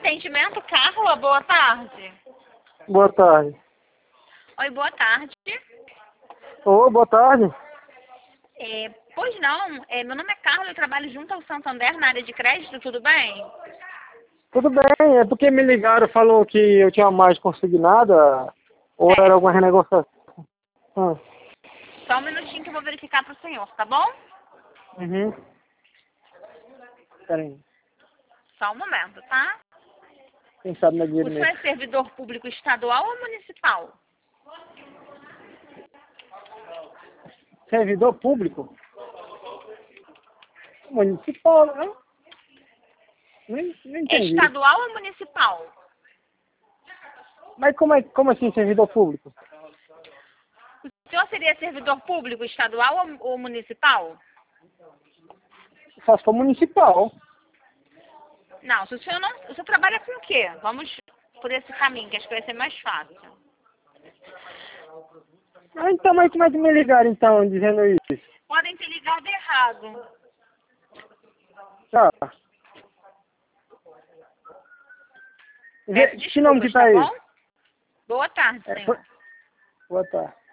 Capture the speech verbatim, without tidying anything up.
atendimento, Carla, boa tarde. Boa tarde. Oi, boa tarde. Ô, boa tarde. É, pois não, é, meu nome é Carla, eu trabalho junto ao Santander na área de crédito, tudo bem? Tudo bem, é porque me ligaram, falou que eu tinha mais consignada, ou era alguma Certo. renegociação. Ah. Só um minutinho que eu vou verificar para o senhor, tá bom? Uhum. Peraí, Só um momento, tá? quem sabe não é O dinheiro senhor mesmo. é servidor público estadual ou municipal? Servidor público? Municipal, né? Não, não É entendi. estadual ou municipal? Mas como, é, como assim servidor público? O senhor seria servidor público estadual ou, ou municipal? Só se for municipal. Não, se o senhor não. O senhor trabalha com o quê? Vamos por esse caminho, que acho que vai ser mais fácil. Ah, então, mas como é que me ligaram então, dizendo isso? Podem ter ligado errado. Tá. Peço Vê- Que nome que desculpas, tá tá aí? bom? Boa tarde, É, senhor. boa tarde.